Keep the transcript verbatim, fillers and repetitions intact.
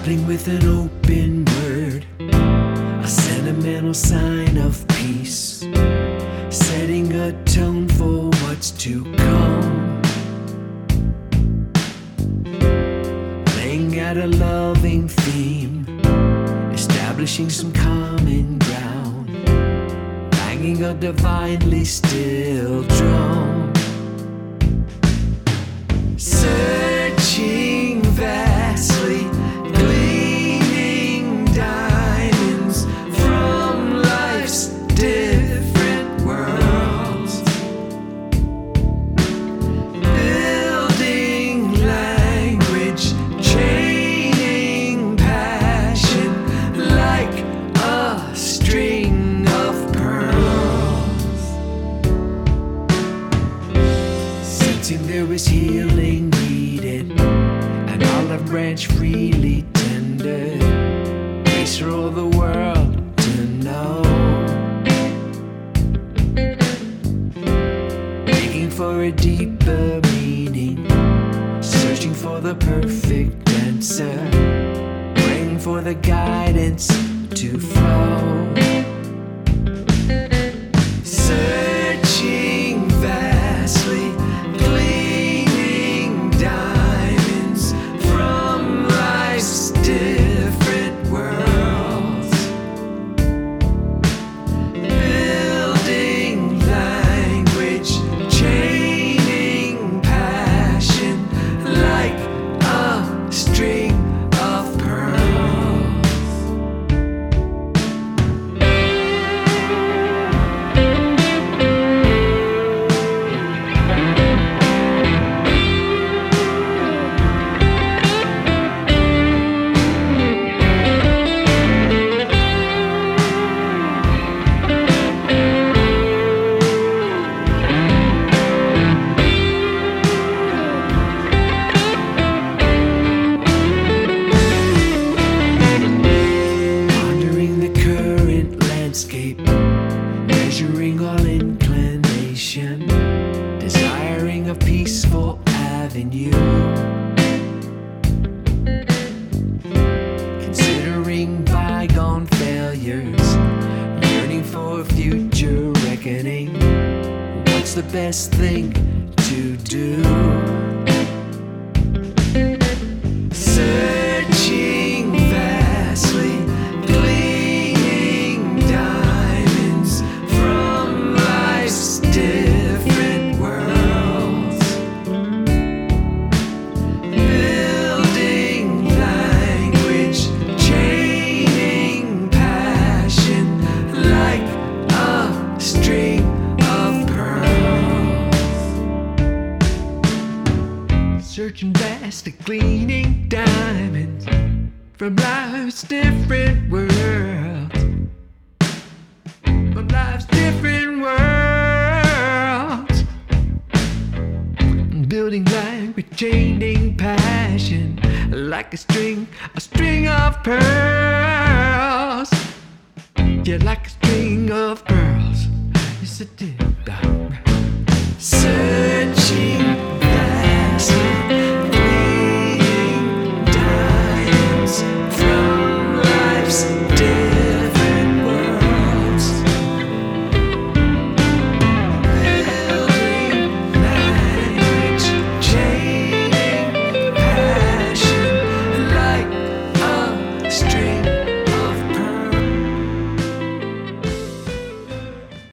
building with an open word, a sentimental sign of peace, setting a tone for what's to come, laying out a loving theme, establishing some common ground, banging a divinely still drum, searching vastly, gleaming diamonds from life's different worlds, building language, chaining passion like a string of pearls, sensing there is healing needed, an olive branch freely tendered, place for all the world to know, digging for a deeper meaning, searching for the perfect answer, praying for the guidance to flow, searching vastly, gleaming diamonds from life's different worlds, building language, chaining passion like a string of pearls. Measuring all inclination, desiring a peaceful avenue, considering bygone failures, yearning for a future reckoning. What's the best thing to do? Searching vastly, different worlds, building language, chaining passion like a string of pearls, searching vastly, gleaning diamonds from life's different worlds, from life's different worlds, building language, chaining passion like a string, a string of pearls. Yeah, like a string of pearls. Yes, it did. Searching